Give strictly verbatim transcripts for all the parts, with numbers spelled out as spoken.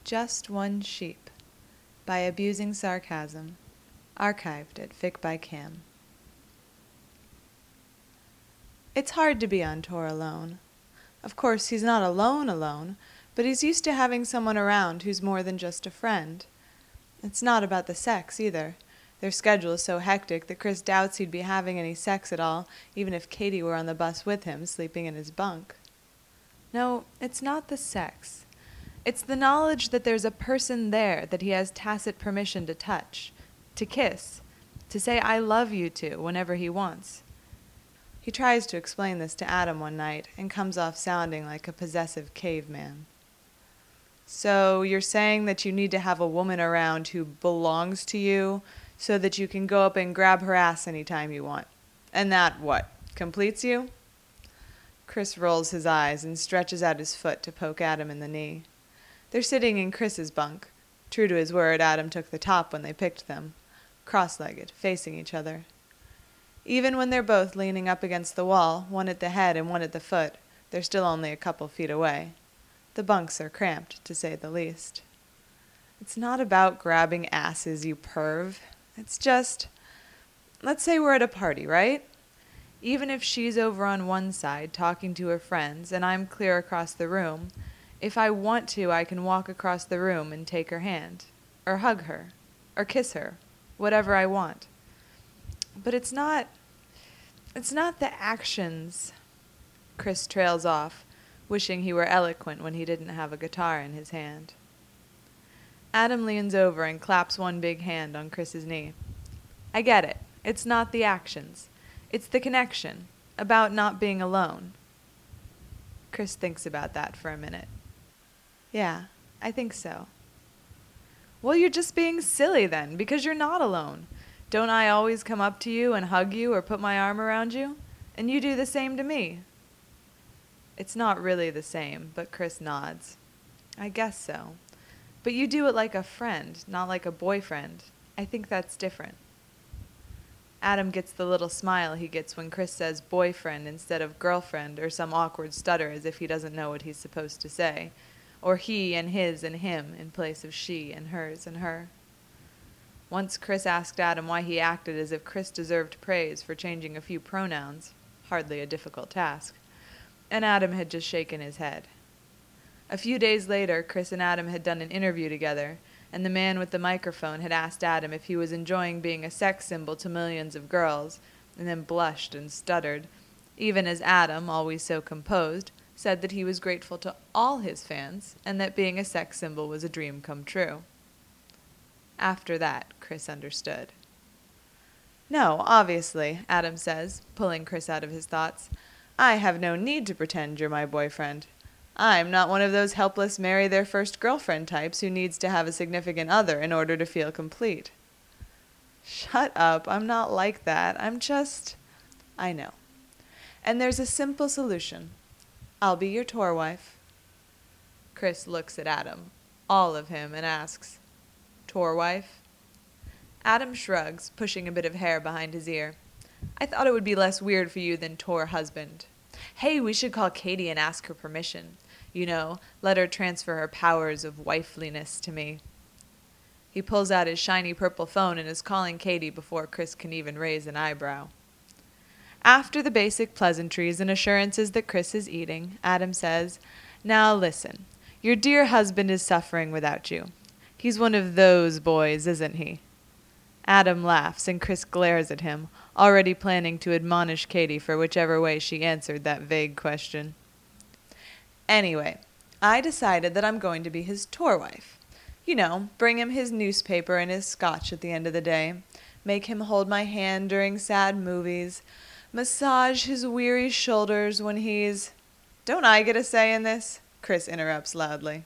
Just One Sheep by Abusing Sarcasm. Archived at Fic by Cam. It's hard to be on tour alone. Of course, he's not alone alone, but he's used to having someone around who's more than just a friend. It's not about the sex, either. Their schedule is so hectic that Chris doubts he'd be having any sex at all, even if Katie were on the bus with him, sleeping in his bunk. No, it's not the sex. It's the knowledge that there's a person there that he has tacit permission to touch, to kiss, to say I love you to whenever he wants. He tries to explain this to Adam one night and comes off sounding like a possessive caveman. So you're saying that you need to have a woman around who belongs to you so that you can go up and grab her ass anytime you want. And that, what, completes you? Chris rolls his eyes and stretches out his foot to poke Adam in the knee. They're sitting in Chris's bunk. True to his word, Adam took the top when they picked them, cross-legged, facing each other. Even when they're both leaning up against the wall, one at the head and one at the foot, they're still only a couple feet away. The bunks are cramped, to say the least. It's not about grabbing asses, you perv. It's just, let's say we're at a party, right? Even if she's over on one side talking to her friends and I'm clear across the room, if I want to, I can walk across the room and take her hand, or hug her, or kiss her, whatever I want. But it's not, it's not the actions. Chris trails off, wishing he were eloquent when he didn't have a guitar in his hand. Adam leans over and claps one big hand on Chris's knee. I get it. It's not the actions. It's the connection, about not being alone. Chris thinks about that for a minute. Yeah, I think so. Well, you're just being silly then, because you're not alone. Don't I always come up to you and hug you or put my arm around you? And you do the same to me. It's not really the same, but Chris nods. I guess so. But you do it like a friend, not like a boyfriend. I think that's different. Adam gets the little smile he gets when Chris says boyfriend instead of girlfriend, or some awkward stutter as if he doesn't know what he's supposed to say, or he and his and him in place of she and hers and her. Once Chris asked Adam why he acted as if Chris deserved praise for changing a few pronouns, hardly a difficult task, and Adam had just shaken his head. A few days later, Chris and Adam had done an interview together, and the man with the microphone had asked Adam if he was enjoying being a sex symbol to millions of girls, and then blushed and stuttered, even as Adam, always so composed, said that he was grateful to all his fans, and that being a sex symbol was a dream come true. After that, Chris understood. No, obviously, Adam says, pulling Chris out of his thoughts. I have no need to pretend you're my boyfriend. I'm not one of those helpless marry-their-first-girlfriend types who needs to have a significant other in order to feel complete. Shut up, I'm not like that. I'm just... I know. And there's a simple solution. I'll be your tour wife. Chris looks at Adam, all of him, and asks, Tour wife? Adam shrugs, pushing a bit of hair behind his ear. I thought it would be less weird for you than tour husband. Hey, we should call Katie and ask her permission. You know, let her transfer her powers of wifeliness to me. He pulls out his shiny purple phone and is calling Katie before Chris can even raise an eyebrow. After the basic pleasantries and assurances that Chris is eating, Adam says, Now listen, your dear husband is suffering without you. He's one of those boys, isn't he? Adam laughs and Chris glares at him, already planning to admonish Katie for whichever way she answered that vague question. Anyway, I decided that I'm going to be his tour wife. You know, bring him his newspaper and his scotch at the end of the day, make him hold my hand during sad movies, massage his weary shoulders when he's... Don't I get a say in this? Chris interrupts loudly.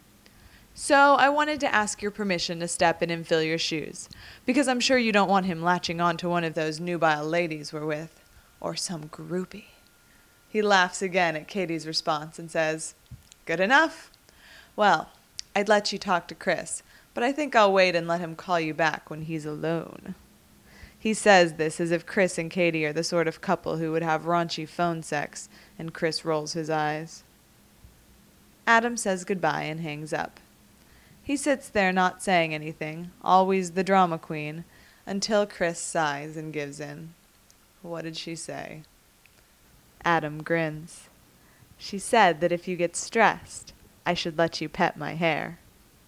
So I wanted to ask your permission to step in and fill your shoes, because I'm sure you don't want him latching on to one of those nubile ladies we're with, or some groupie. He laughs again at Katie's response and says, Good enough. Well, I'd let you talk to Chris, but I think I'll wait and let him call you back when he's alone. He says this as if Chris and Katie are the sort of couple who would have raunchy phone sex, and Chris rolls his eyes. Adam says goodbye and hangs up. He sits there not saying anything, always the drama queen, until Chris sighs and gives in. What did she say? Adam grins. She said that if you get stressed, I should let you pet my hair.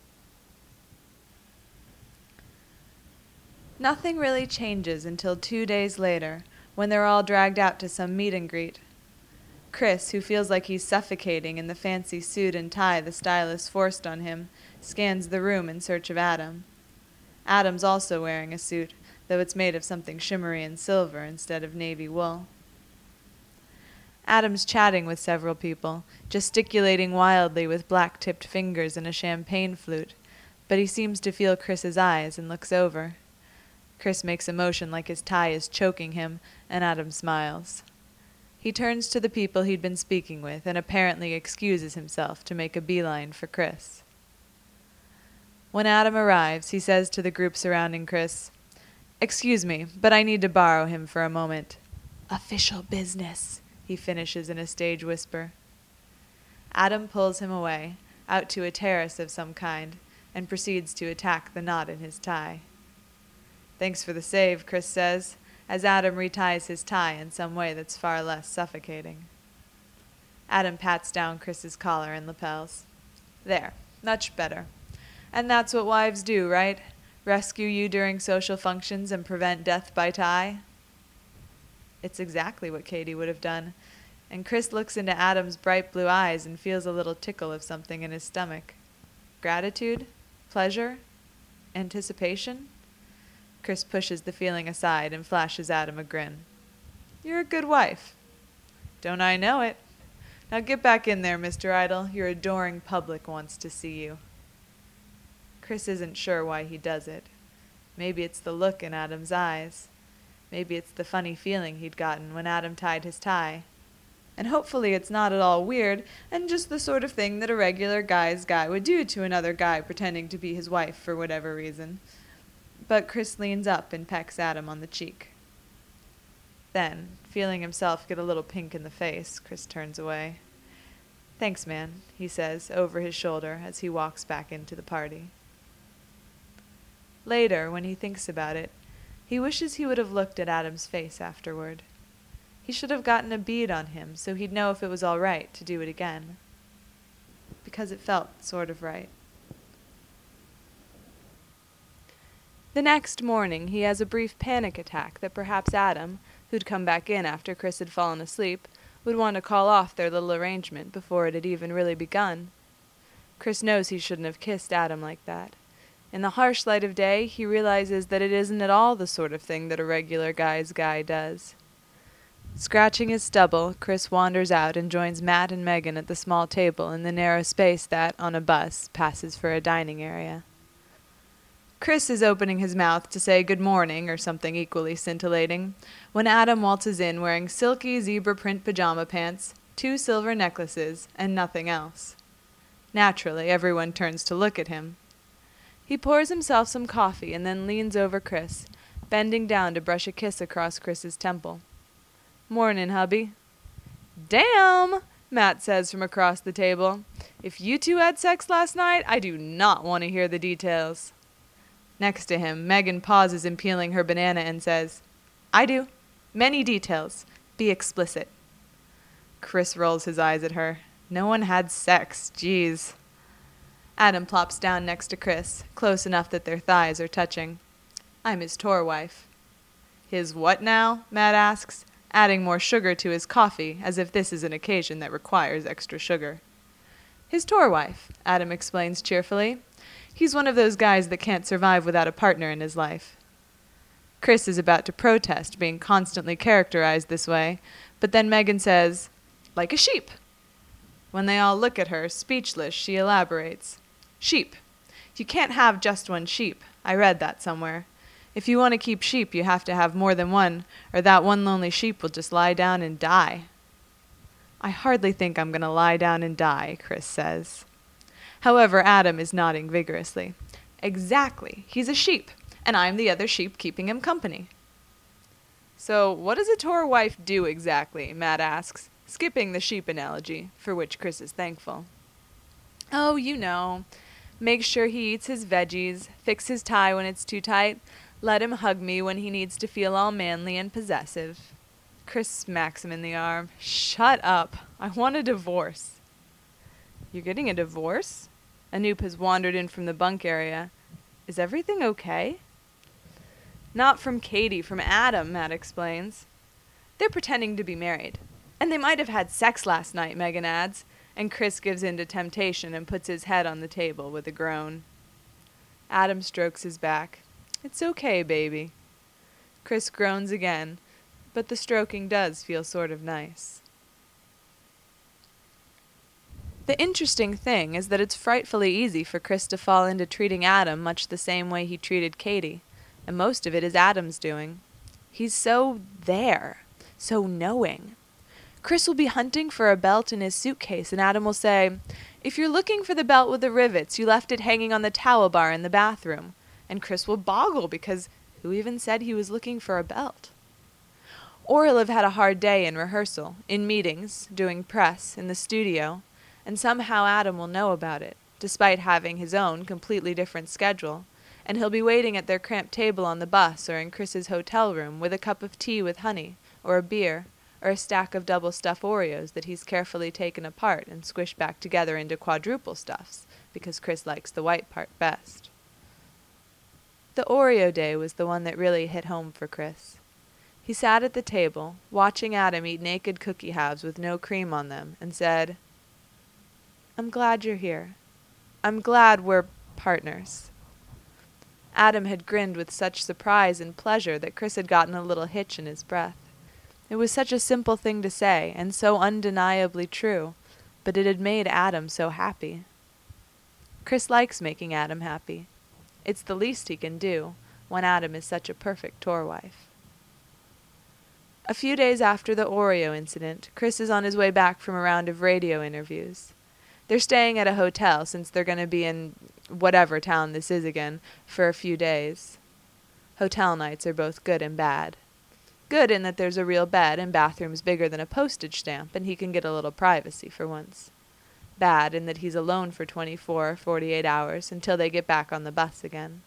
Nothing really changes until two days later, when they're all dragged out to some meet and greet. Chris, who feels like he's suffocating in the fancy suit and tie the stylist forced on him, scans the room in search of Adam. Adam's also wearing a suit, though it's made of something shimmery and silver instead of navy wool. Adam's chatting with several people, gesticulating wildly with black-tipped fingers and a champagne flute, but he seems to feel Chris's eyes and looks over. Chris makes a motion like his tie is choking him, and Adam smiles. He turns to the people he'd been speaking with and apparently excuses himself to make a beeline for Chris. When Adam arrives, he says to the group surrounding Chris, "Excuse me, but I need to borrow him for a moment." "Official business," he finishes in a stage whisper. Adam pulls him away, out to a terrace of some kind, and proceeds to attack the knot in his tie. "Thanks for the save," Chris says, as Adam reties his tie in some way that's far less suffocating. Adam pats down Chris's collar and lapels. "There, much better. And that's what wives do, right? Rescue you during social functions and prevent death by tie?" It's exactly what Katie would have done, and Chris looks into Adam's bright blue eyes and feels a little tickle of something in his stomach. Gratitude? Pleasure? Anticipation? Chris pushes the feeling aside and flashes Adam a grin. "You're a good wife." "Don't I know it? Now get back in there, Mister Idle. Your adoring public wants to see you." Chris isn't sure why he does it. Maybe it's the look in Adam's eyes. Maybe it's the funny feeling he'd gotten when Adam tied his tie. And hopefully it's not at all weird and just the sort of thing that a regular guy's guy would do to another guy pretending to be his wife for whatever reason. But Chris leans up and pecks Adam on the cheek. Then, feeling himself get a little pink in the face, Chris turns away. "Thanks, man," he says over his shoulder as he walks back into the party. Later, when he thinks about it, he wishes he would have looked at Adam's face afterward. He should have gotten a bead on him so he'd know if it was all right to do it again. Because it felt sort of right. The next morning, he has a brief panic attack that perhaps Adam, who'd come back in after Chris had fallen asleep, would want to call off their little arrangement before it had even really begun. Chris knows he shouldn't have kissed Adam like that. In the harsh light of day, he realizes that it isn't at all the sort of thing that a regular guy's guy does. Scratching his stubble, Chris wanders out and joins Matt and Megan at the small table in the narrow space that, on a bus, passes for a dining area. Chris is opening his mouth to say good morning or something equally scintillating, when Adam waltzes in wearing silky zebra print pajama pants, two silver necklaces, and nothing else. Naturally, everyone turns to look at him. He pours himself some coffee and then leans over Chris, bending down to brush a kiss across Chris's temple. "Mornin', hubby." "Damn!" Matt says from across the table. "If you two had sex last night, I do not want to hear the details." Next to him, Megan pauses in peeling her banana and says, "I do. Many details. Be explicit." Chris rolls his eyes at her. No one had sex. Jeez. Adam plops down next to Chris, close enough that their thighs are touching. "I'm his tour wife." "His what now?" Matt asks, adding more sugar to his coffee, as if this is an occasion that requires extra sugar. "His tour wife," Adam explains cheerfully. "He's one of those guys that can't survive without a partner in his life." Chris is about to protest being constantly characterized this way, but then Megan says, "Like a sheep." When they all look at her, speechless, she elaborates. "Sheep. You can't have just one sheep. I read that somewhere. If you want to keep sheep, you have to have more than one, or that one lonely sheep will just lie down and die." "I hardly think I'm going to lie down and die," Chris says. However, Adam is nodding vigorously. "Exactly. He's a sheep, and I'm the other sheep keeping him company." "So what does a tour wife do exactly?" Matt asks, skipping the sheep analogy, for which Chris is thankful. "Oh, you know. Make sure he eats his veggies, fix his tie when it's too tight, let him hug me when he needs to feel all manly and possessive. Chris smacks him in the arm. Shut up. I want a divorce. You're getting a divorce? Anoop has wandered in from the bunk area. Is everything okay? Not from Katie, from Adam, Matt explains. They're pretending to be married. And they might have had sex last night, Megan adds, and Chris gives in to temptation and puts his head on the table with a groan. Adam strokes his back. It's okay, baby. Chris groans again, but the stroking does feel sort of nice. The interesting thing is that it's frightfully easy for Chris to fall into treating Adam much the same way he treated Katie, and most of it is Adam's doing. He's so there, so knowing. Chris will be hunting for a belt in his suitcase, and Adam will say, "If you're looking for the belt with the rivets, you left it hanging on the towel bar in the bathroom." And Chris will boggle because who even said he was looking for a belt? Or he'll have had a hard day in rehearsal, in meetings, doing press, in the studio, and somehow Adam will know about it, despite having his own completely different schedule, and he'll be waiting at their cramped table on the bus or in Chris's hotel room with a cup of tea with honey, or a beer, or a stack of double stuffed Oreos that he's carefully taken apart and squished back together into quadruple stuffs, because Chris likes the white part best. The Oreo day was the one that really hit home for Chris. He sat at the table, watching Adam eat naked cookie halves with no cream on them, and said, "I'm glad you're here. I'm glad we're partners." Adam had grinned with such surprise and pleasure that Chris had gotten a little hitch in his breath. It was such a simple thing to say, and so undeniably true, but it had made Adam so happy. Chris likes making Adam happy. It's the least he can do, when Adam is such a perfect tour wife. A few days after the Oreo incident, Chris is on his way back from a round of radio interviews. They're staying at a hotel since they're going to be in whatever town this is again for a few days. Hotel nights are both good and bad. Good in that there's a real bed and bathrooms bigger than a postage stamp and he can get a little privacy for once. Bad in that he's alone for twenty-four or forty-eight hours until they get back on the bus again.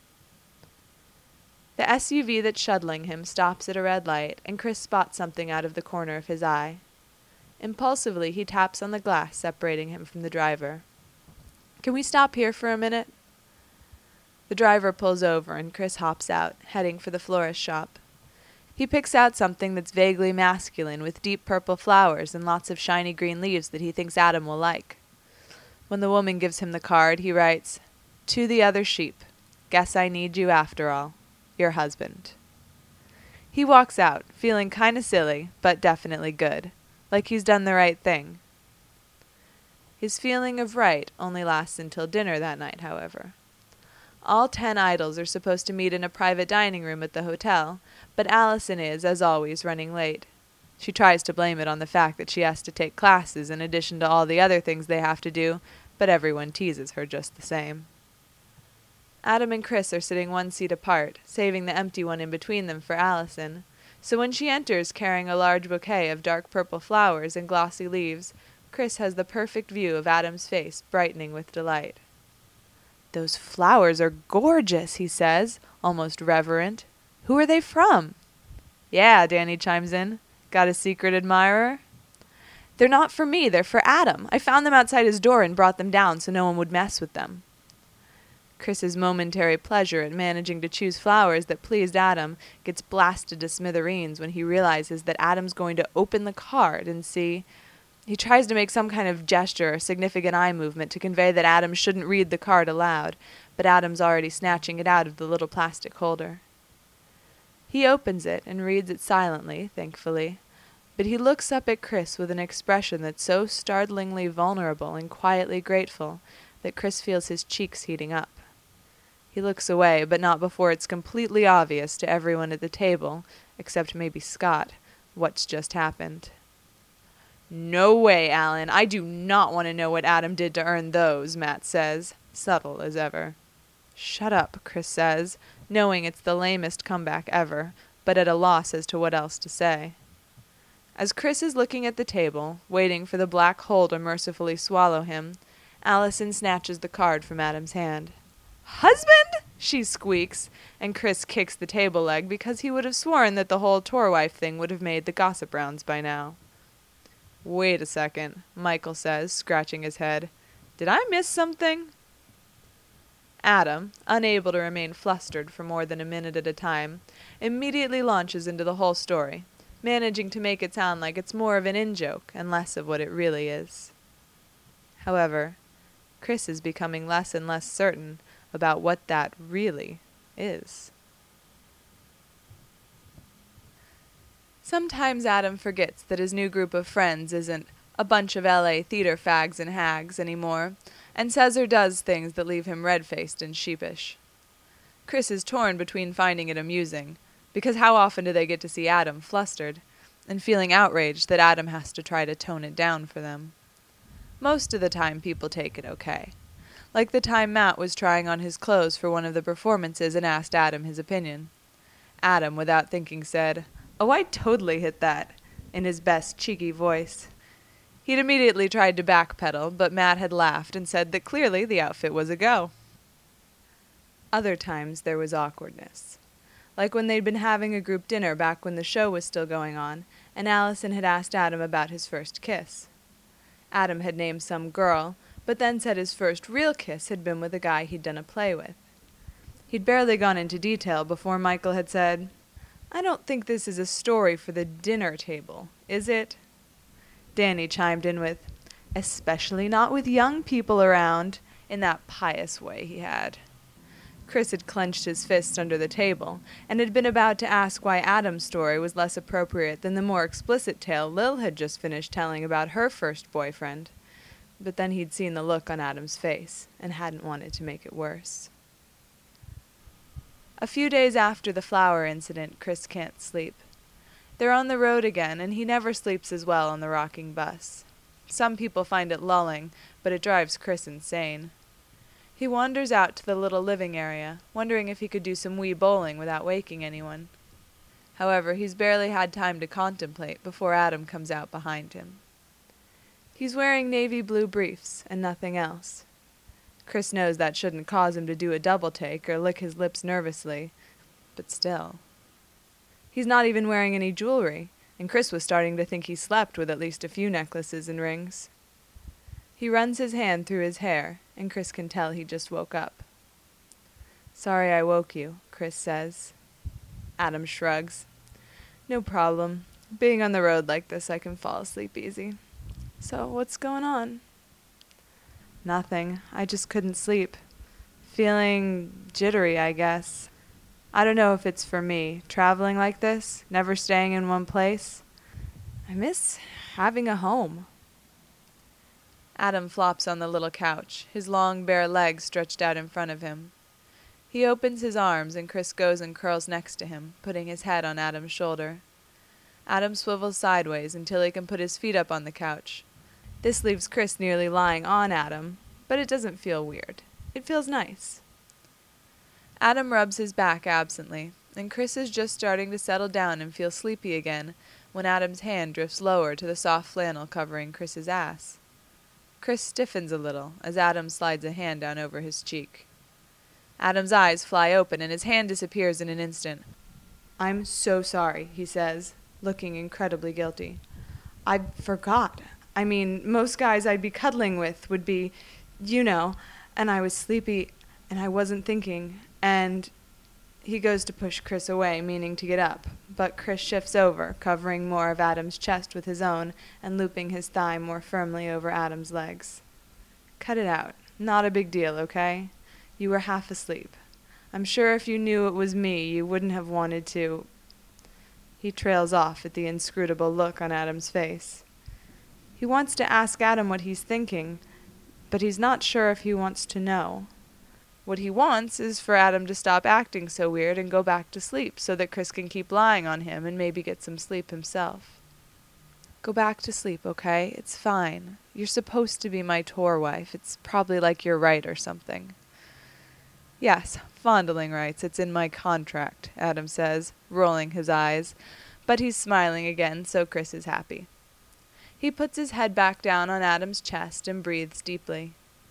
The S U V that's shuttling him stops at a red light and Chris spots something out of the corner of his eye. Impulsively, he taps on the glass separating him from the driver. "Can we stop here for a minute?" The driver pulls over and Chris hops out, heading for the florist shop. He picks out something that's vaguely masculine with deep purple flowers and lots of shiny green leaves that he thinks Adam will like. When the woman gives him the card, he writes, "To the other sheep. Guess I need you after all. Your husband." He walks out, feeling kinda silly, but definitely good. Like he's done the right thing. His feeling of right only lasts until dinner that night, however. All ten idols are supposed to meet in a private dining room at the hotel, but Allison is, as always, running late. She tries to blame it on the fact that she has to take classes in addition to all the other things they have to do, but everyone teases her just the same. Adam and Chris are sitting one seat apart, saving the empty one in between them for Allison, so when she enters carrying a large bouquet of dark purple flowers and glossy leaves, Chris has the perfect view of Adam's face brightening with delight. "Those flowers are gorgeous," he says, almost reverent. "Who are they from?" "Yeah," Danny chimes in. "Got a secret admirer?" "They're not for me, they're for Adam. I found them outside his door and brought them down so no one would mess with them." Chris's momentary pleasure at managing to choose flowers that pleased Adam gets blasted to smithereens when he realizes that Adam's going to open the card and see. He tries to make some kind of gesture or significant eye movement to convey that Adam shouldn't read the card aloud, but Adam's already snatching it out of the little plastic holder. He opens it and reads it silently, thankfully, but he looks up at Chris with an expression that's so startlingly vulnerable and quietly grateful that Chris feels his cheeks heating up. He looks away, but not before it's completely obvious to everyone at the table, except maybe Scott, what's just happened. "No way, Alan. I do not want to know what Adam did to earn those," Matt says, subtle as ever. "Shut up," Chris says, knowing it's the lamest comeback ever, but at a loss as to what else to say. As Chris is looking at the table, waiting for the black hole to mercifully swallow him, Allison snatches the card from Adam's hand. "Husband?" she squeaks, and Chris kicks the table leg because he would have sworn that the whole Torwife thing would have made the gossip rounds by now. "Wait a second," Michael says, scratching his head. "Did I miss something?" Adam, unable to remain flustered for more than a minute at a time, immediately launches into the whole story, managing to make it sound like it's more of an in-joke and less of what it really is. However, Chris is becoming less and less certain about what that really is. Sometimes Adam forgets that his new group of friends isn't a bunch of L A theater fags and hags anymore, and says or does things that leave him red-faced and sheepish. Chris is torn between finding it amusing, because how often do they get to see Adam flustered, and feeling outraged that Adam has to try to tone it down for them. Most of the time people take it okay. Like the time Matt was trying on his clothes for one of the performances and asked Adam his opinion. Adam, without thinking, said, "Oh, I totally hit that," in his best cheeky voice. He'd immediately tried to backpedal, but Matt had laughed and said that clearly the outfit was a go. Other times there was awkwardness. Like when they'd been having a group dinner back when the show was still going on, and Allison had asked Adam about his first kiss. Adam had named some girl, but then said his first real kiss had been with a guy he'd done a play with. He'd barely gone into detail before Michael had said, "I don't think this is a story for the dinner table, is it?" Danny chimed in with, "Especially not with young people around," in that pious way he had. Chris had clenched his fist under the table, and had been about to ask why Adam's story was less appropriate than the more explicit tale Lil had just finished telling about her first boyfriend. But then he'd seen the look on Adam's face, and hadn't wanted to make it worse. A few days after the flower incident, Chris can't sleep. They're on the road again, and he never sleeps as well on the rocking bus. Some people find it lulling, but it drives Chris insane. He wanders out to the little living area, wondering if he could do some wee bowling without waking anyone. However, he's barely had time to contemplate before Adam comes out behind him. He's wearing navy blue briefs and nothing else. Chris knows that shouldn't cause him to do a double take or lick his lips nervously, but still. He's not even wearing any jewelry, and Chris was starting to think he slept with at least a few necklaces and rings. He runs his hand through his hair, and Chris can tell he just woke up. "Sorry I woke you," Chris says. Adam shrugs. "No problem. Being on the road like this, I can fall asleep easy. So, what's going on?" "Nothing. I just couldn't sleep. Feeling jittery, I guess. I don't know if it's for me, traveling like this, never staying in one place. I miss having a home." Adam flops on the little couch, his long bare legs stretched out in front of him. He opens his arms and Chris goes and curls next to him, putting his head on Adam's shoulder. Adam swivels sideways until he can put his feet up on the couch. This leaves Chris nearly lying on Adam, but it doesn't feel weird. It feels nice. Adam rubs his back absently, and Chris is just starting to settle down and feel sleepy again when Adam's hand drifts lower to the soft flannel covering Chris's ass. Chris stiffens a little as Adam slides a hand down over his cheek. Adam's eyes fly open and his hand disappears in an instant. "I'm so sorry," he says, looking incredibly guilty. "I forgot. I mean, most guys I'd be cuddling with would be, you know, and I was sleepy and I wasn't thinking, and..." He goes to push Chris away, meaning to get up, but Chris shifts over, covering more of Adam's chest with his own and looping his thigh more firmly over Adam's legs. "Cut it out. Not a big deal, okay? You were half asleep. I'm sure if you knew it was me, you wouldn't have wanted to..." He trails off at the inscrutable look on Adam's face. He wants to ask Adam what he's thinking, but he's not sure if he wants to know. What he wants is for Adam to stop acting so weird and go back to sleep so that Chris can keep lying on him and maybe get some sleep himself. "Go back to sleep, okay? It's fine. You're supposed to be my tour wife. It's probably like you're right or something." "Yes, fondling rights. It's in my contract," Adam says, rolling his eyes, but he's smiling again, so Chris is happy. He puts his head back down on Adam's chest and breathes deeply.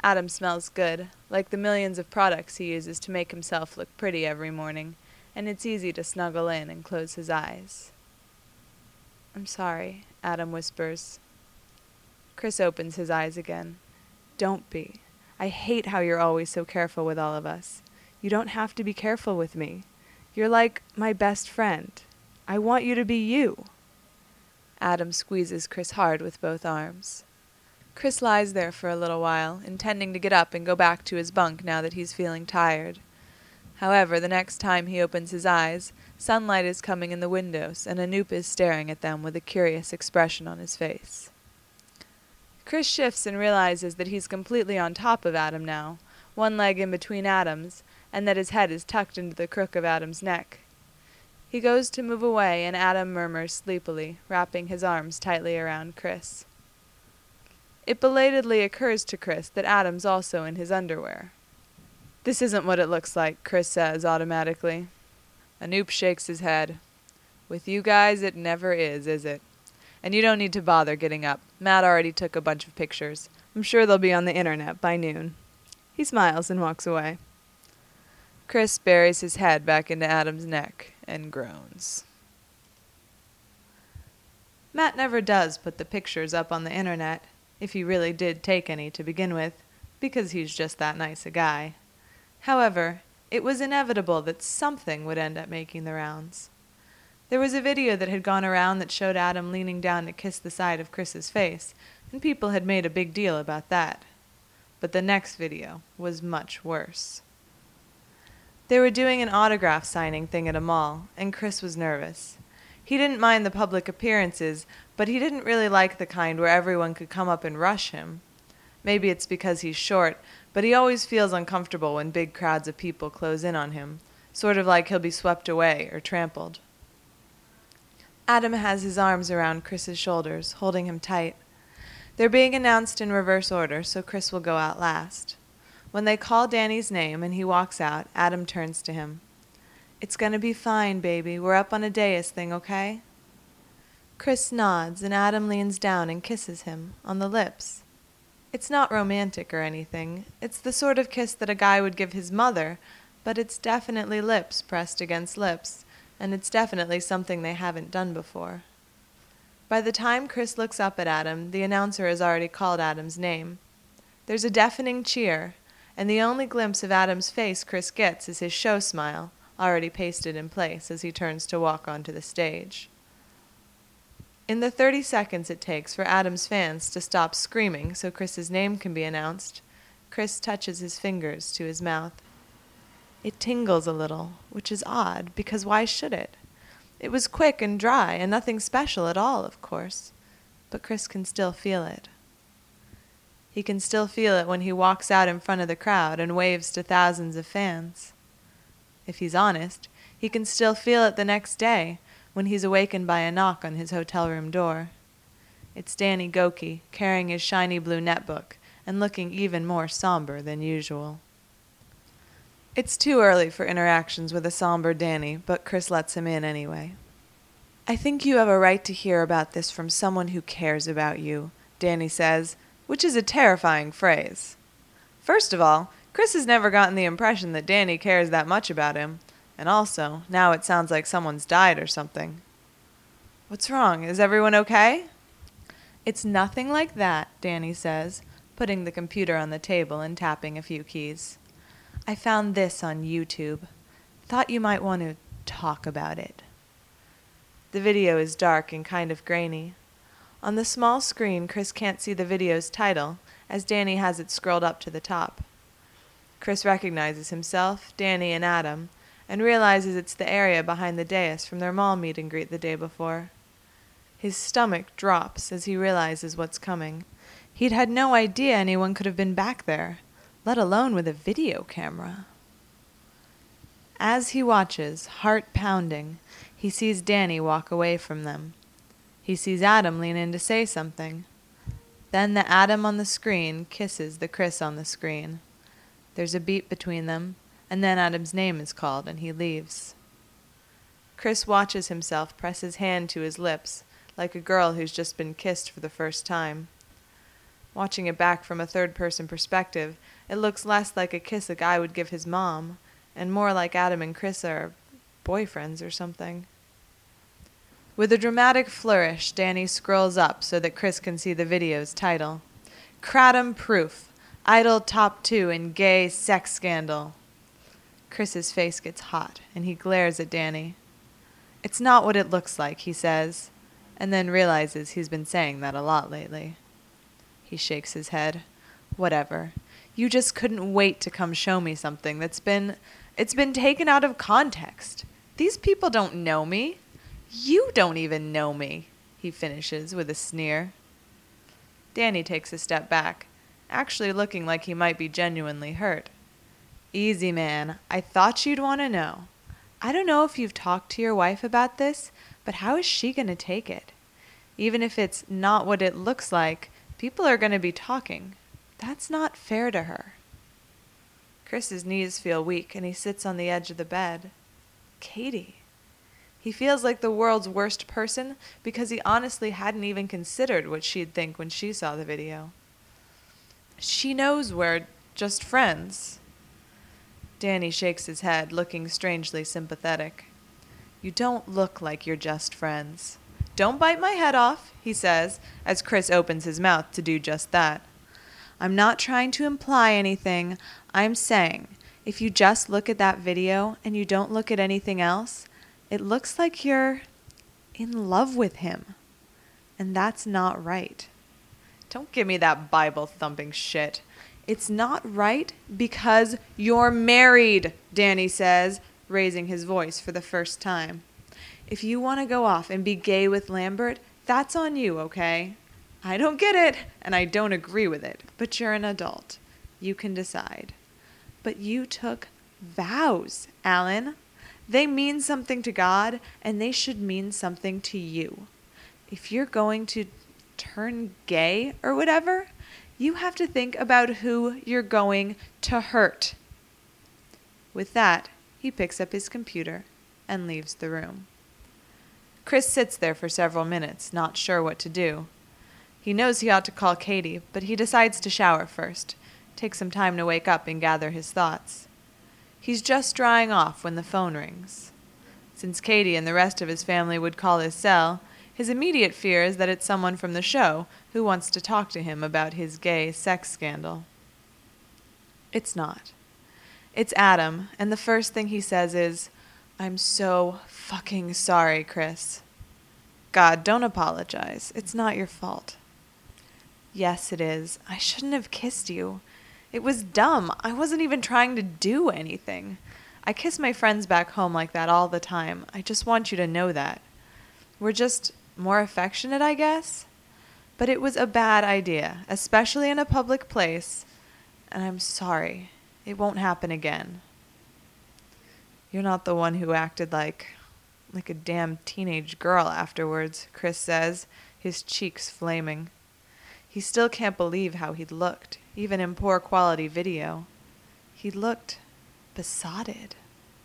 Adam smells good, like the millions of products he uses to make himself look pretty every morning, and it's easy to snuggle in and close his eyes. "I'm sorry," Adam whispers. Chris opens his eyes again. "Don't be. I hate how you're always so careful with all of us. You don't have to be careful with me. You're like my best friend. I want you to be you." Adam squeezes Chris hard with both arms. Chris lies there for a little while, intending to get up and go back to his bunk now that he's feeling tired. However, the next time he opens his eyes, sunlight is coming in the windows, and Anoop is staring at them with a curious expression on his face. Chris shifts and realizes that he's completely on top of Adam now, one leg in between Adam's, and that his head is tucked into the crook of Adam's neck. He goes to move away, and Adam murmurs sleepily, wrapping his arms tightly around Chris. It belatedly occurs to Chris that Adam's also in his underwear. "This isn't what it looks like," Chris says automatically. Anoop shakes his head. "With you guys, it never is, is it? And you don't need to bother getting up. Matt already took a bunch of pictures. I'm sure they'll be on the internet by noon." He smiles and walks away. Chris buries his head back into Adam's neck and groans. Matt never does put the pictures up on the internet, if he really did take any to begin with, because he's just that nice a guy. However, it was inevitable that something would end up making the rounds. There was a video that had gone around that showed Adam leaning down to kiss the side of Chris's face, and people had made a big deal about that. But the next video was much worse. They were doing an autograph signing thing at a mall, and Chris was nervous. He didn't mind the public appearances, but he didn't really like the kind where everyone could come up and rush him. Maybe it's because he's short, but he always feels uncomfortable when big crowds of people close in on him, sort of like he'll be swept away or trampled. Adam has his arms around Chris's shoulders, holding him tight. They're being announced in reverse order, so Chris will go out last. When they call Danny's name and he walks out, Adam turns to him. "It's gonna be fine, baby. We're up on a dais thing, okay?" Chris nods, and Adam leans down and kisses him, on the lips. It's not romantic or anything. It's the sort of kiss that a guy would give his mother, but it's definitely lips pressed against lips, and it's definitely something they haven't done before. By the time Chris looks up at Adam, the announcer has already called Adam's name. There's a deafening cheer, and the only glimpse of Adam's face Chris gets is his show smile, already pasted in place as he turns to walk onto the stage. In the thirty seconds it takes for Adam's fans to stop screaming so Chris's name can be announced, Chris touches his fingers to his mouth. It tingles a little, which is odd, because why should it? It was quick and dry, and nothing special at all, of course, but Chris can still feel it. He can still feel it when he walks out in front of the crowd and waves to thousands of fans. If he's honest, he can still feel it the next day, when he's awakened by a knock on his hotel room door. It's Danny Gokey, carrying his shiny blue netbook, and looking even more somber than usual. It's too early for interactions with a somber Danny, but Chris lets him in anyway. "I think you have a right to hear about this from someone who cares about you," Danny says, which is a terrifying phrase. First of all, Chris has never gotten the impression that Danny cares that much about him, and also, now it sounds like someone's died or something. "What's wrong? Is everyone okay?" "It's nothing like that," Danny says, putting the computer on the table and tapping a few keys. "I found this on YouTube. Thought you might want to talk about it." The video is dark and kind of grainy. On the small screen, Chris can't see the video's title, as Danny has it scrolled up to the top. Chris recognizes himself, Danny, and Adam, and realizes it's the area behind the dais from their mall meet and greet the day before. His stomach drops as he realizes what's coming. He'd had no idea anyone could have been back there, let alone with a video camera. As he watches, heart pounding, he sees Danny walk away from them. He sees Adam lean in to say something. Then the Adam on the screen kisses the Chris on the screen. There's a beat between them, and then Adam's name is called, and he leaves. Chris watches himself press his hand to his lips, like a girl who's just been kissed for the first time. Watching it back from a third-person perspective, it looks less like a kiss a guy would give his mom, and more like Adam and Chris are boyfriends or something. With a dramatic flourish, Danny scrolls up so that Chris can see the video's title. Kratom Proof, Idol Top two in Gay Sex Scandal. Chris's face gets hot, and he glares at Danny. It's not what it looks like, he says, and then realizes he's been saying that a lot lately. He shakes his head. Whatever. You just couldn't wait to come show me something that's been... It's been taken out of context. These people don't know me. You don't even know me, he finishes with a sneer. Danny takes a step back, actually looking like he might be genuinely hurt. Easy, man. I thought you'd want to know. I don't know if you've talked to your wife about this, but how is she going to take it? Even if it's not what it looks like, people are going to be talking. That's not fair to her. Chris's knees feel weak, and he sits on the edge of the bed. Katie. He feels like the world's worst person because he honestly hadn't even considered what she'd think when she saw the video. She knows we're just friends. Danny shakes his head, looking strangely sympathetic. You don't look like you're just friends. Don't bite my head off, he says, as Chris opens his mouth to do just that. I'm not trying to imply anything. I'm saying, if you just look at that video and you don't look at anything else, it looks like you're in love with him. And that's not right. Don't give me that Bible-thumping shit. It's not right because you're married, Danny says, raising his voice for the first time. If you want to go off and be gay with Lambert, that's on you, okay? I don't get it, and I don't agree with it, but you're an adult. You can decide. But you took vows, Alan. They mean something to God, and they should mean something to you. If you're going to turn gay or whatever, you have to think about who you're going to hurt. With that, he picks up his computer and leaves the room. Chris sits there for several minutes, not sure what to do. He knows he ought to call Katie, but he decides to shower first, take some time to wake up and gather his thoughts. He's just drying off when the phone rings. Since Katie and the rest of his family would call his cell, his immediate fear is that it's someone from the show who wants to talk to him about his gay sex scandal. It's not. It's Adam, and the first thing he says is, I'm so fucking sorry, Chris. God, don't apologize. It's not your fault. Yes, it is. I shouldn't have kissed you. It was dumb. I wasn't even trying to do anything. I kiss my friends back home like that all the time. I just want you to know that. We're just more affectionate, I guess. But it was a bad idea, especially in a public place. And I'm sorry. It won't happen again. You're not the one who acted like, like a damn teenage girl afterwards, Chris says, his cheeks flaming. He still can't believe how he'd looked, even in poor quality video. He looked besotted.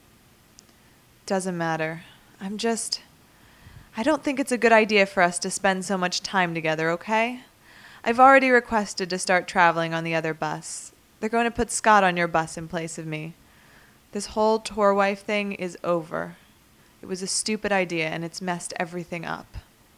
Doesn't matter. I'm just... I don't think it's a good idea for us to spend so much time together, okay? I've already requested to start traveling on the other bus. They're going to put Scott on your bus in place of me. This whole tour wife thing is over. It was a stupid idea, and it's messed everything up.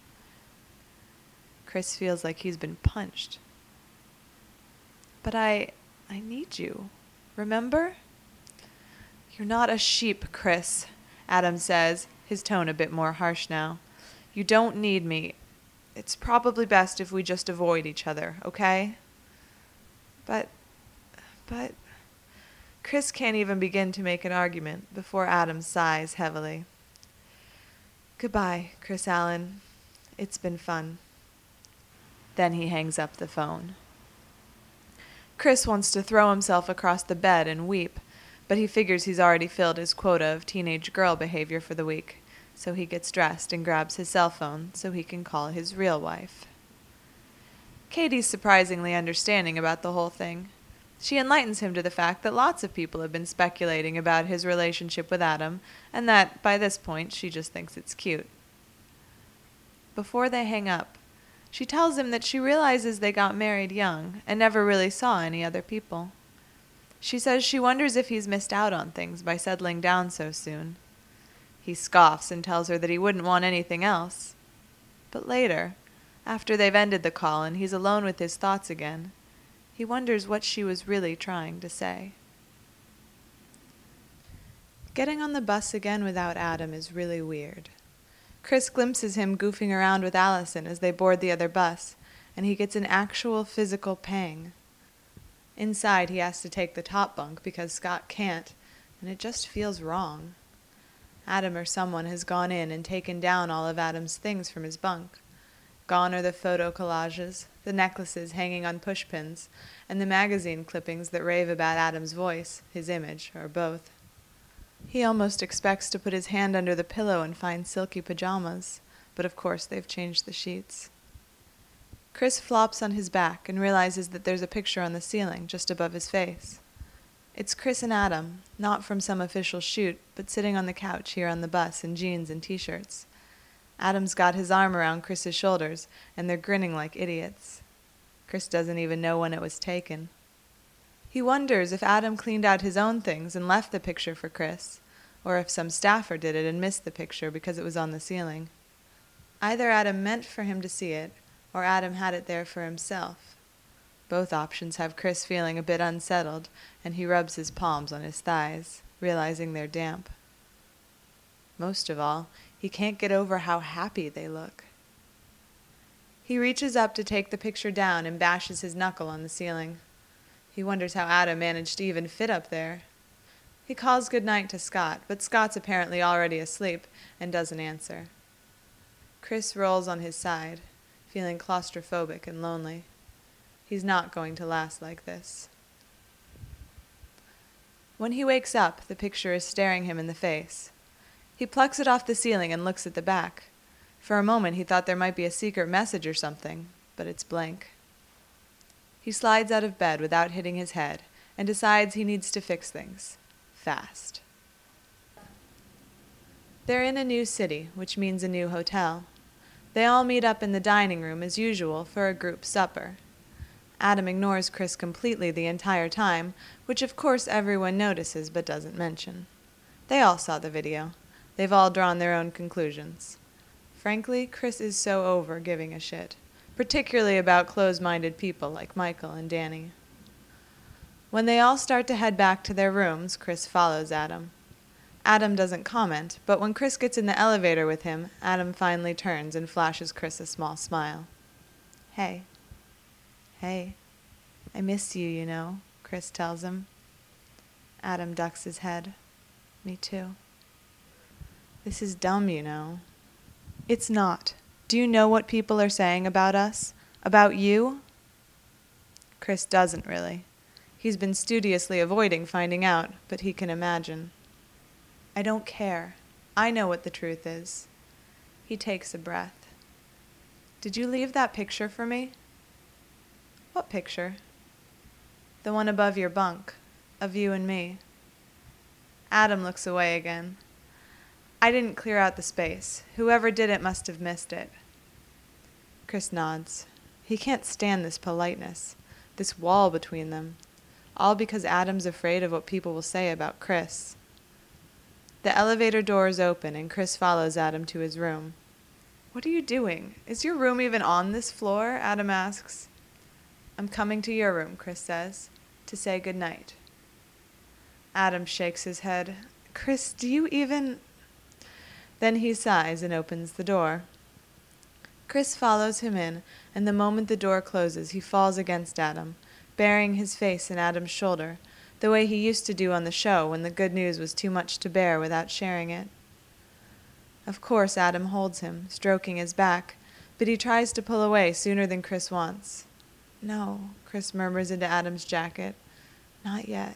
Chris feels like he's been punched. But I... I need you. Remember? You're not a sheep, Chris, Adam says, his tone a bit more harsh now. You don't need me. It's probably best if we just avoid each other, okay? But... But... Chris can't even begin to make an argument before Adam sighs heavily. Goodbye, Chris Allen. It's been fun. Then he hangs up the phone. Chris wants to throw himself across the bed and weep, but he figures he's already filled his quota of teenage girl behavior for the week, so he gets dressed and grabs his cell phone so he can call his real wife. Katie's surprisingly understanding about the whole thing. She enlightens him to the fact that lots of people have been speculating about his relationship with Adam, and that, by this point, she just thinks it's cute. Before they hang up, She tells him that she realizes they got married young and never really saw any other people. She says she wonders if he's missed out on things by settling down so soon. He scoffs and tells her that he wouldn't want anything else. But later, after they've ended the call and he's alone with his thoughts again, he wonders what she was really trying to say. Getting on the bus again without Adam is really weird. Chris glimpses him goofing around with Allison as they board the other bus, and he gets an actual physical pang. Inside, he has to take the top bunk because Scott can't, and it just feels wrong. Adam or someone has gone in and taken down all of Adam's things from his bunk. Gone are the photo collages, the necklaces hanging on pushpins, and the magazine clippings that rave about Adam's voice, his image, or both. He almost expects to put his hand under the pillow and find silky pajamas, but of course they've changed the sheets. Chris flops on his back and realizes that there's a picture on the ceiling just above his face. It's Chris and Adam, not from some official shoot, but sitting on the couch here on the bus in jeans and t-shirts. Adam's got his arm around Chris's shoulders, and they're grinning like idiots. Chris doesn't even know when it was taken. He wonders if Adam cleaned out his own things and left the picture for Chris, or if some staffer did it and missed the picture because it was on the ceiling. Either Adam meant for him to see it, or Adam had it there for himself. Both options have Chris feeling a bit unsettled, and he rubs his palms on his thighs, realizing they're damp. Most of all, he can't get over how happy they look. He reaches up to take the picture down and bashes his knuckle on the ceiling. He wonders how Adam managed to even fit up there. He calls goodnight to Scott, but Scott's apparently already asleep and doesn't answer. Chris rolls on his side, feeling claustrophobic and lonely. He's not going to last like this. When he wakes up, the picture is staring him in the face. He plucks it off the ceiling and looks at the back. For a moment he thought there might be a secret message or something, but it's blank. He slides out of bed without hitting his head and decides he needs to fix things. Fast. They're in a new city, which means a new hotel. They all meet up in the dining room as usual for a group supper. Adam ignores Chris completely the entire time, which of course everyone notices but doesn't mention. They all saw the video. They've all drawn their own conclusions. Frankly, Chris is so over giving a shit, particularly about close-minded people like Michael and Danny. When they all start to head back to their rooms, Chris follows Adam. Adam doesn't comment, but when Chris gets in the elevator with him, Adam finally turns and flashes Chris a small smile. Hey. Hey. I miss you, you know, Chris tells him. Adam ducks his head. Me too. This is dumb, you know. It's not. Do you know what people are saying about us? About you? Chris doesn't really. He's been studiously avoiding finding out, but he can imagine. I don't care. I know what the truth is. He takes a breath. Did you leave that picture for me? What picture? The one above your bunk, of you and me. Adam looks away again. I didn't clear out the space. Whoever did it must have missed it. Chris nods. He can't stand this politeness, this wall between them, all because Adam's afraid of what people will say about Chris. The elevator doors open and Chris follows Adam to his room. What are you doing? Is your room even on this floor? Adam asks. I'm coming to your room, Chris says, to say goodnight. Adam shakes his head. Chris, do you even... Then he sighs and opens the door. Chris follows him in, and the moment the door closes, he falls against Adam, burying his face in Adam's shoulder, the way he used to do on the show when the good news was too much to bear without sharing it. Of course, Adam holds him, stroking his back, but he tries to pull away sooner than Chris wants. No, Chris murmurs into Adam's jacket. Not yet.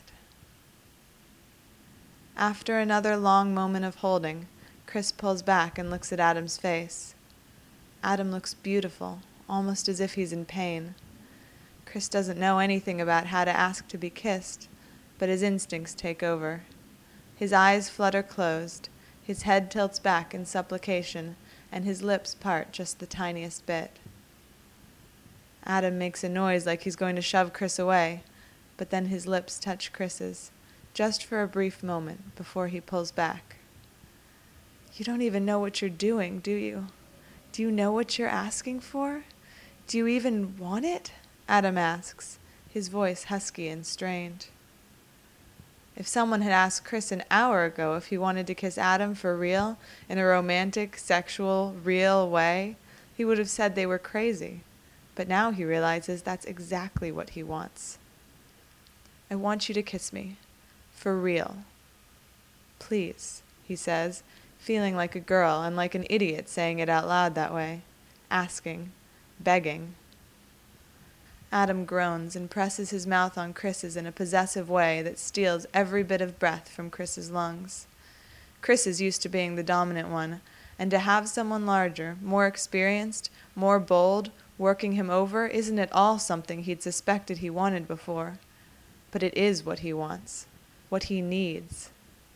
After another long moment of holding, Chris pulls back and looks at Adam's face. Adam looks beautiful, almost as if he's in pain. Chris doesn't know anything about how to ask to be kissed, but his instincts take over. His eyes flutter closed, his head tilts back in supplication, and his lips part just the tiniest bit. Adam makes a noise like he's going to shove Chris away, but then his lips touch Chris's, just for a brief moment before he pulls back. You don't even know what you're doing, do you? Do you know what you're asking for? Do you even want it? Adam asks, his voice husky and strained. If someone had asked Chris an hour ago if he wanted to kiss Adam for real, in a romantic, sexual, real way, he would have said they were crazy. But now he realizes that's exactly what he wants. I want you to kiss me. For real. Please, he says, feeling like a girl and like an idiot saying it out loud that way. Asking. Begging. Adam groans and presses his mouth on Chris's in a possessive way that steals every bit of breath from Chris's lungs. Chris is used to being the dominant one, and to have someone larger, more experienced, more bold, working him over isn't at all something he'd suspected he wanted before. But it is what he wants, what he needs.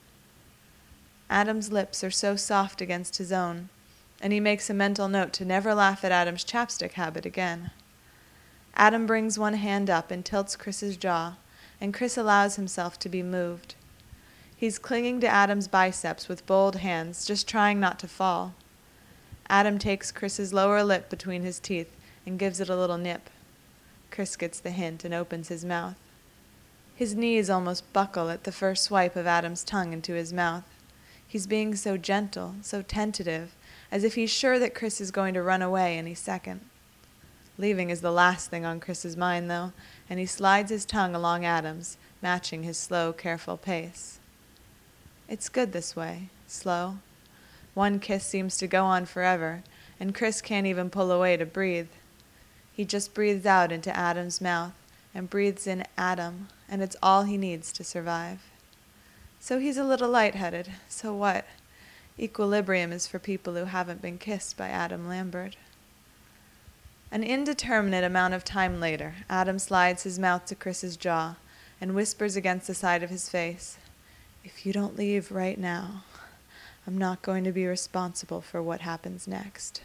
Adam's lips are so soft against his own, and he makes a mental note to never laugh at Adam's chapstick habit again. Adam brings one hand up and tilts Chris's jaw, and Chris allows himself to be moved. He's clinging to Adam's biceps with bold hands, just trying not to fall. Adam takes Chris's lower lip between his teeth and gives it a little nip. Chris gets the hint and opens his mouth. His knees almost buckle at the first swipe of Adam's tongue into his mouth. He's being so gentle, so tentative, as if he's sure that Chris is going to run away any second. Leaving is the last thing on Chris's mind, though, and he slides his tongue along Adam's, matching his slow, careful pace. It's good this way, slow. One kiss seems to go on forever, and Chris can't even pull away to breathe. He just breathes out into Adam's mouth, and breathes in Adam, and it's all he needs to survive. So he's a little lightheaded, so what? Equilibrium is for people who haven't been kissed by Adam Lambert. An indeterminate amount of time later, Adam slides his mouth to Chris's jaw and whispers against the side of his face, "If you don't leave right now, I'm not going to be responsible for what happens next."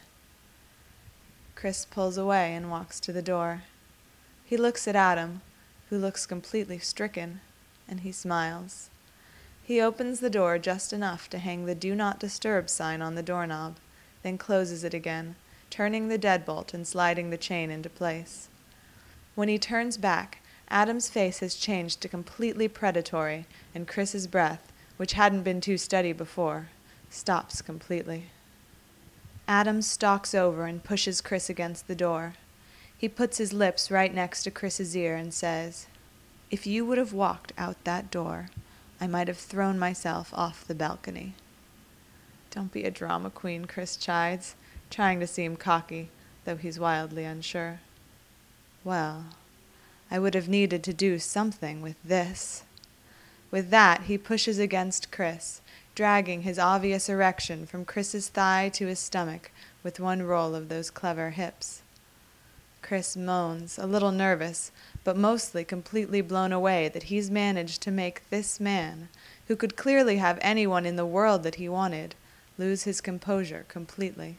Chris pulls away and walks to the door. He looks at Adam, who looks completely stricken, and he smiles. He opens the door just enough to hang the "Do Not Disturb" sign on the doorknob, then closes it again, turning the deadbolt and sliding the chain into place. When he turns back, Adam's face has changed to completely predatory, and Chris's breath, which hadn't been too steady before, stops completely. Adam stalks over and pushes Chris against the door. He puts his lips right next to Chris's ear and says, "If you would have walked out that door, I might have thrown myself off the balcony." "Don't be a drama queen," Chris chides, trying to seem cocky, though he's wildly unsure. "Well, I would have needed to do something with this." With that, he pushes against Chris, dragging his obvious erection from Chris's thigh to his stomach with one roll of those clever hips. Chris moans, a little nervous, but mostly completely blown away that he's managed to make this man, who could clearly have anyone in the world that he wanted, lose his composure completely.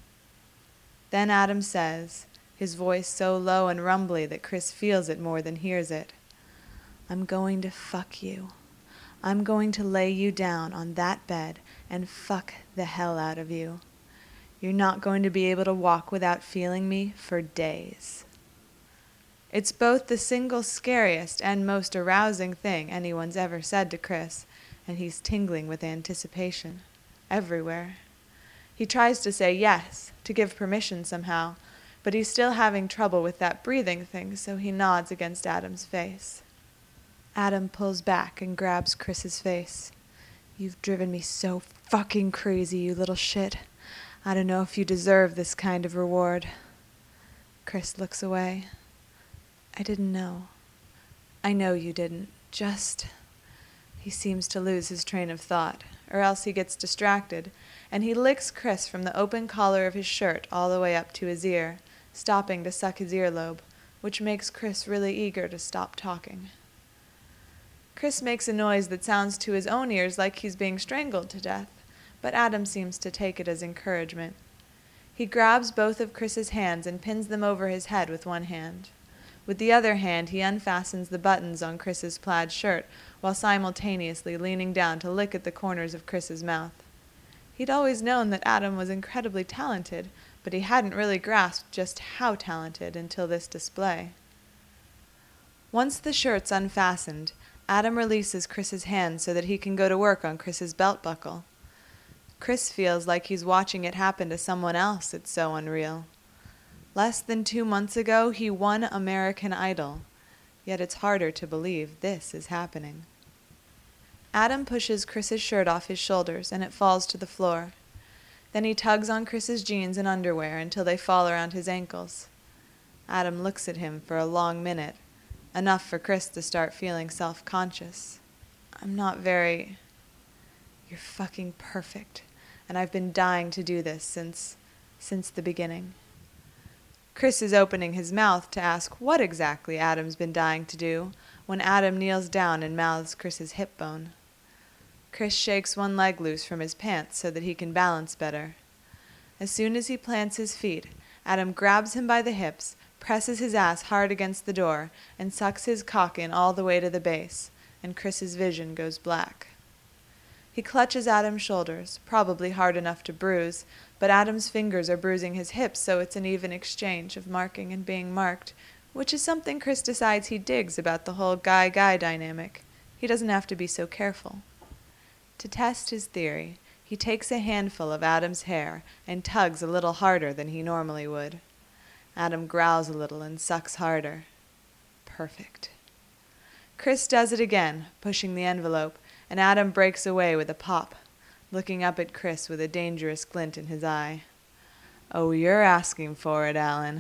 Then Adam says, his voice so low and rumbly that Chris feels it more than hears it, "I'm going to fuck you. I'm going to lay you down on that bed and fuck the hell out of you. You're not going to be able to walk without feeling me for days." It's both the single scariest and most arousing thing anyone's ever said to Chris, and he's tingling with anticipation, everywhere. He tries to say yes, to give permission somehow, but he's still having trouble with that breathing thing, so he nods against Adam's face. Adam pulls back and grabs Chris's face. "You've driven me so fucking crazy, you little shit. I don't know if you deserve this kind of reward." Chris looks away. "I didn't know." "I know you didn't. Just..." He seems to lose his train of thought, or else he gets distracted, and he licks Chris from the open collar of his shirt all the way up to his ear, stopping to suck his earlobe, which makes Chris really eager to stop talking. Chris makes a noise that sounds to his own ears like he's being strangled to death, but Adam seems to take it as encouragement. He grabs both of Chris's hands and pins them over his head with one hand. With the other hand, he unfastens the buttons on Chris's plaid shirt while simultaneously leaning down to lick at the corners of Chris's mouth. He'd always known that Adam was incredibly talented, but he hadn't really grasped just how talented until this display. Once the shirt's unfastened, Adam releases Chris's hand so that he can go to work on Chris's belt buckle. Chris feels like he's watching it happen to someone else. It's so unreal. Less than two months ago, he won American Idol, yet it's harder to believe this is happening. Adam pushes Chris's shirt off his shoulders and it falls to the floor. Then he tugs on Chris's jeans and underwear until they fall around his ankles. Adam looks at him for a long minute, enough for Chris to start feeling self-conscious. I'm not very... You're fucking perfect, and I've been dying to do this since... since the beginning. Chris is opening his mouth to ask what exactly Adam's been dying to do when Adam kneels down and mouths Chris's hip bone. Chris shakes one leg loose from his pants so that he can balance better. As soon as he plants his feet, Adam grabs him by the hips, presses his ass hard against the door, and sucks his cock in all the way to the base, and Chris's vision goes black. He clutches Adam's shoulders, probably hard enough to bruise, but Adam's fingers are bruising his hips, so it's an even exchange of marking and being marked, which is something Chris decides he digs about the whole guy-guy dynamic. He doesn't have to be so careful. To test his theory, he takes a handful of Adam's hair and tugs a little harder than he normally would. Adam growls a little and sucks harder. Perfect. Chris does it again, pushing the envelope, and Adam breaks away with a pop, looking up at Chris with a dangerous glint in his eye. Oh, you're asking for it, Alan.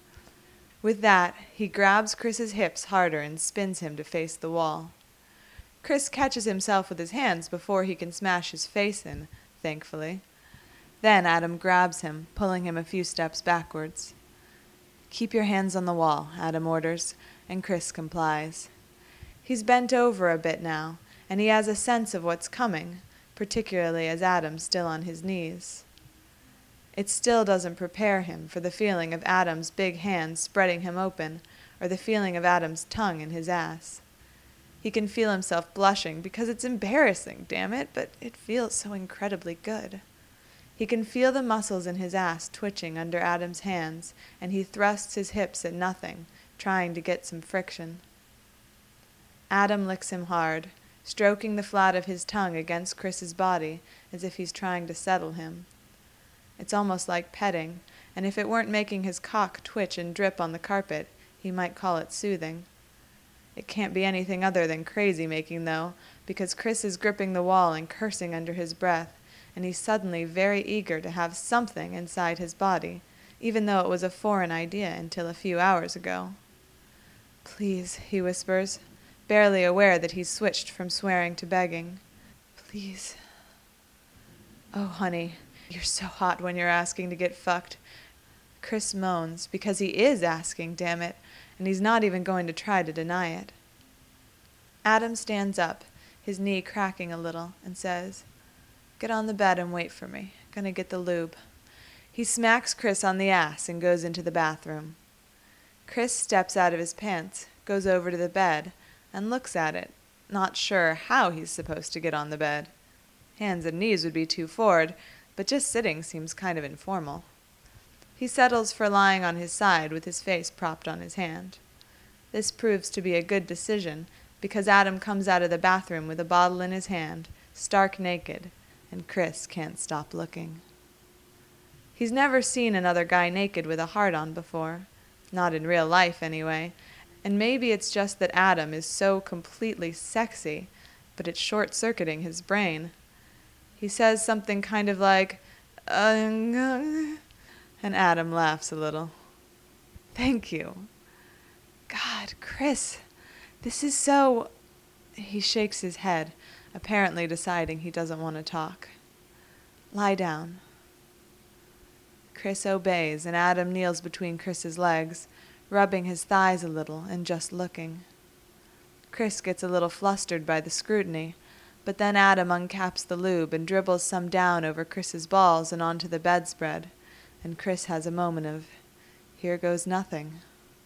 With that, he grabs Chris's hips harder and spins him to face the wall. Chris catches himself with his hands before he can smash his face in, thankfully. Then Adam grabs him, pulling him a few steps backwards. Keep your hands on the wall, Adam orders, and Chris complies. He's bent over a bit now, and he has a sense of what's coming, particularly as Adam's still on his knees. It still doesn't prepare him for the feeling of Adam's big hands spreading him open, or the feeling of Adam's tongue in his ass. He can feel himself blushing because it's embarrassing, damn it, but it feels so incredibly good. He can feel the muscles in his ass twitching under Adam's hands, and he thrusts his hips at nothing, trying to get some friction. Adam licks him hard, stroking the flat of his tongue against Chris's body as if he's trying to settle him. It's almost like petting, and if it weren't making his cock twitch and drip on the carpet, he might call it soothing. It can't be anything other than crazy-making, though, because Chris is gripping the wall and cursing under his breath, and he's suddenly very eager to have something inside his body, even though it was a foreign idea until a few hours ago. Please, he whispers, barely aware that he's switched from swearing to begging. Please. Oh, honey, you're so hot when you're asking to get fucked. Chris moans, because he is asking, damn it, and he's not even going to try to deny it. Adam stands up, his knee cracking a little, and says, Get on the bed and wait for me. Gonna get the lube. He smacks Chris on the ass and goes into the bathroom. Chris steps out of his pants, goes over to the bed, and looks at it, not sure how he's supposed to get on the bed. Hands and knees would be too forward, but just sitting seems kind of informal. He settles for lying on his side with his face propped on his hand. This proves to be a good decision, because Adam comes out of the bathroom with a bottle in his hand, stark naked, and Chris can't stop looking. He's never seen another guy naked with a heart on before, not in real life anyway, and maybe it's just that Adam is so completely sexy, but it's short-circuiting his brain. He says something kind of like, uh, and Adam laughs a little. Thank you. God, Chris, this is so... He shakes his head, apparently deciding he doesn't want to talk. Lie down. Chris obeys, and Adam kneels between Chris's legs, rubbing his thighs a little and just looking. Chris gets a little flustered by the scrutiny, but then Adam uncaps the lube and dribbles some down over Chris's balls and onto the bedspread, and Chris has a moment of, here goes nothing.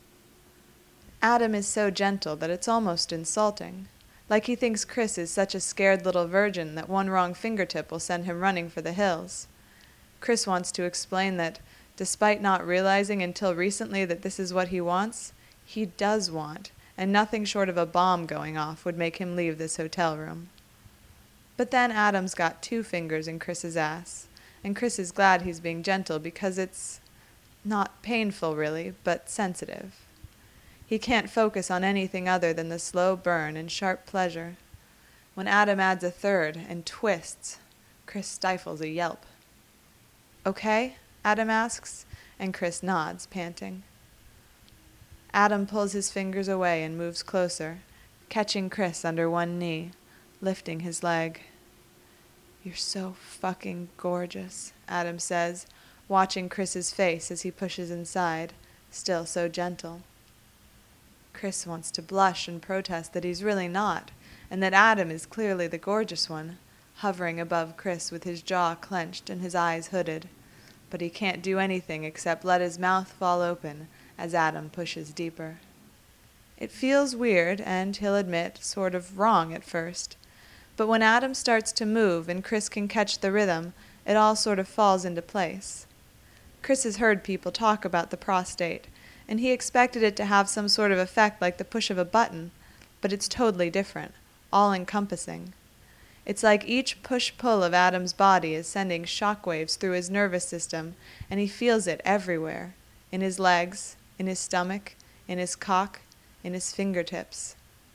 Adam is so gentle that it's almost insulting, like he thinks Chris is such a scared little virgin that one wrong fingertip will send him running for the hills. Chris wants to explain that, despite not realizing until recently that this is what he wants, he does want, and nothing short of a bomb going off would make him leave this hotel room. But then Adam's got two fingers in Chris's ass, and Chris is glad he's being gentle because it's not painful really, but sensitive. He can't focus on anything other than the slow burn and sharp pleasure. When Adam adds a third and twists, Chris stifles a yelp. Okay? Adam asks, and Chris nods, panting. Adam pulls his fingers away and moves closer, catching Chris under one knee, lifting his leg. You're so fucking gorgeous, Adam says, watching Chris's face as he pushes inside, still so gentle. Chris wants to blush and protest that he's really not, and that Adam is clearly the gorgeous one, hovering above Chris with his jaw clenched and his eyes hooded. But he can't do anything except let his mouth fall open as Adam pushes deeper. It feels weird and, he'll admit, sort of wrong at first. But when Adam starts to move and Chris can catch the rhythm, it all sort of falls into place. Chris has heard people talk about the prostate, and he expected it to have some sort of effect like the push of a button, but it's totally different, all-encompassing. It's like each push-pull of Adam's body is sending shockwaves through his nervous system, and he feels it everywhere, in his legs, in his stomach, in his cock, in his fingertips.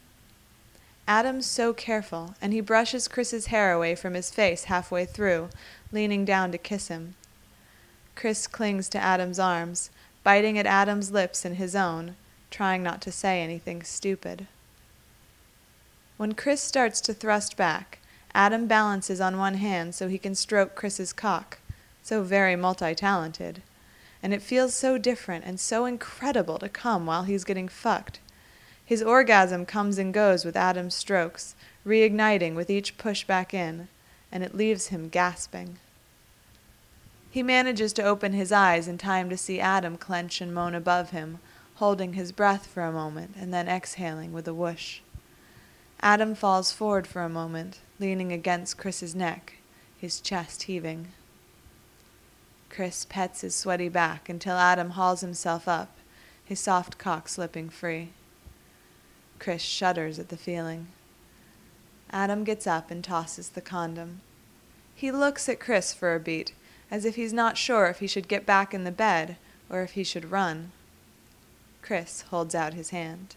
Adam's so careful, and he brushes Chris's hair away from his face halfway through, leaning down to kiss him. Chris clings to Adam's arms, biting at Adam's lips and his own, trying not to say anything stupid. When Chris starts to thrust back, Adam balances on one hand so he can stroke Chris's cock, so very multi-talented, and it feels so different and so incredible to come while he's getting fucked. His orgasm comes and goes with Adam's strokes, reigniting with each push back in, and it leaves him gasping. He manages to open his eyes in time to see Adam clench and moan above him, holding his breath for a moment and then exhaling with a whoosh. Adam falls forward for a moment, leaning against Chris's neck, his chest heaving. Chris pets his sweaty back until Adam hauls himself up, his soft cock slipping free. Chris shudders at the feeling. Adam gets up and tosses the condom. He looks at Chris for a beat, as if he's not sure if he should get back in the bed or if he should run. Chris holds out his hand.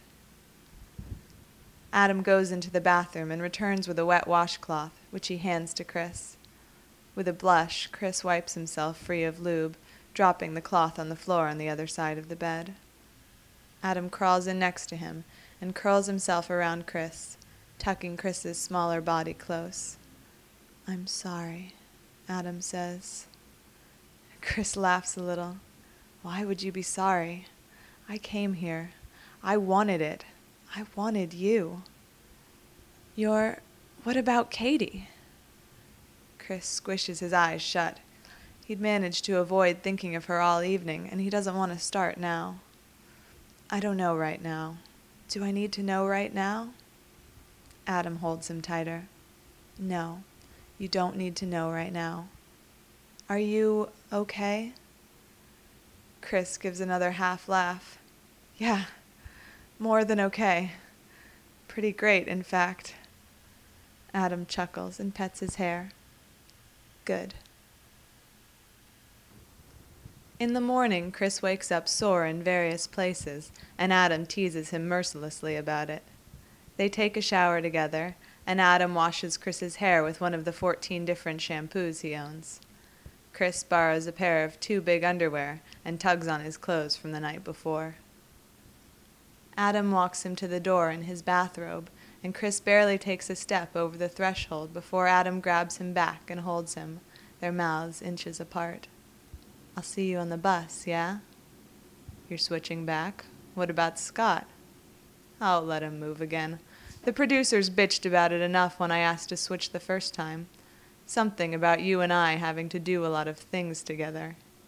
Adam goes into the bathroom and returns with a wet washcloth, which he hands to Chris. With a blush, Chris wipes himself free of lube, dropping the cloth on the floor on the other side of the bed. Adam crawls in next to him and curls himself around Chris, tucking Chris's smaller body close. I'm sorry, Adam says. Chris laughs a little. Why would you be sorry? I came here. I wanted it. I wanted you. You're... what about Katie? Chris squishes his eyes shut. He'd managed to avoid thinking of her all evening, and he doesn't want to start now. I don't know right now. Do I need to know right now? Adam holds him tighter. No, you don't need to know right now. Are you okay? Chris gives another half laugh. Yeah, more than okay. Pretty great, in fact. Adam chuckles and pets his hair. Good. In the morning, Chris wakes up sore in various places, and Adam teases him mercilessly about it. They take a shower together, and Adam washes Chris's hair with one of the fourteen different shampoos he owns. Chris borrows a pair of too big underwear and tugs on his clothes from the night before. Adam walks him to the door in his bathrobe, and Chris barely takes a step over the threshold before Adam grabs him back and holds him, their mouths inches apart. I'll see you on the bus, yeah? You're switching back? What about Scott? I'll let him move again. The producers bitched about it enough when I asked to switch the first time. Something about you and I having to do a lot of things together.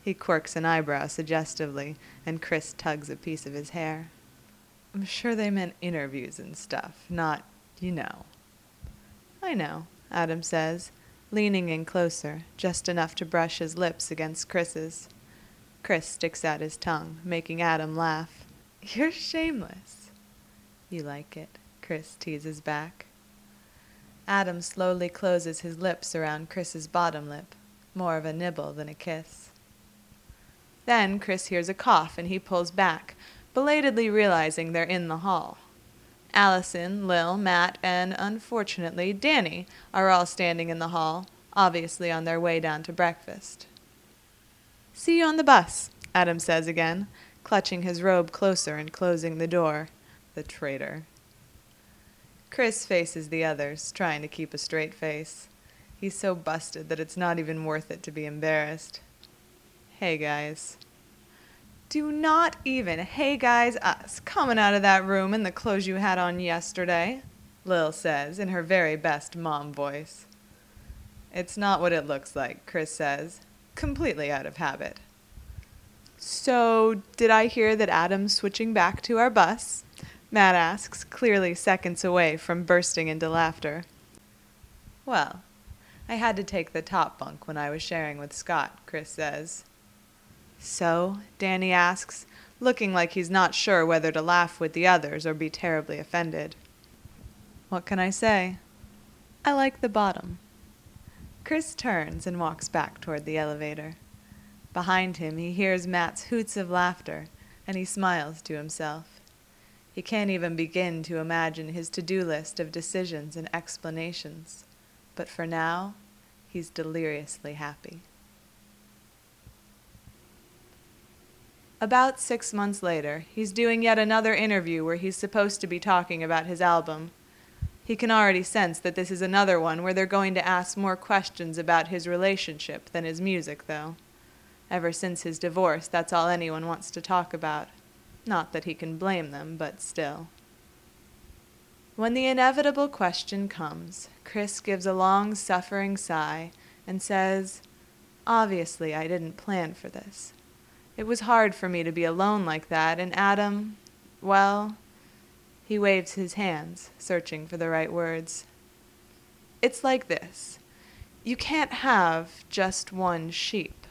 He quirks an eyebrow suggestively, and Chris tugs a piece of his hair. I'm sure they meant interviews and stuff, not, you know. I know, Adam says, leaning in closer, just enough to brush his lips against Chris's. Chris sticks out his tongue, making Adam laugh. You're shameless. You like it, Chris teases back. Adam slowly closes his lips around Chris's bottom lip, more of a nibble than a kiss. Then Chris hears a cough and he pulls back, belatedly realizing they're in the hall. Allison, Lil, Matt, and, unfortunately, Danny are all standing in the hall, obviously on their way down to breakfast. See you on the bus, Adam says again, clutching his robe closer and closing the door. The traitor. Chris faces the others, trying to keep a straight face. He's so busted that it's not even worth it to be embarrassed. Hey, guys. Do not even, hey guys, us, coming out of that room in the clothes you had on yesterday, Lil says in her very best mom voice. It's not what it looks like, Chris says, completely out of habit. So, did I hear that Adam's switching back to our bus? Matt asks, clearly seconds away from bursting into laughter. Well, I had to take the top bunk when I was sharing with Scott, Chris says. So, Danny asks, looking like he's not sure whether to laugh with the others or be terribly offended. What can I say? I like the bottom. Chris turns and walks back toward the elevator. Behind him, he hears Matt's hoots of laughter, and he smiles to himself. He can't even begin to imagine his to-do list of decisions and explanations, but for now, he's deliriously happy. About six months later, he's doing yet another interview where he's supposed to be talking about his album. He can already sense that this is another one where they're going to ask more questions about his relationship than his music, though. Ever since his divorce, that's all anyone wants to talk about. Not that he can blame them, but still. When the inevitable question comes, Chris gives a long, suffering sigh and says, Obviously, I didn't plan for this. It was hard for me to be alone like that, and Adam, well, he waves his hands, searching for the right words. It's like this. You can't have just one sheep.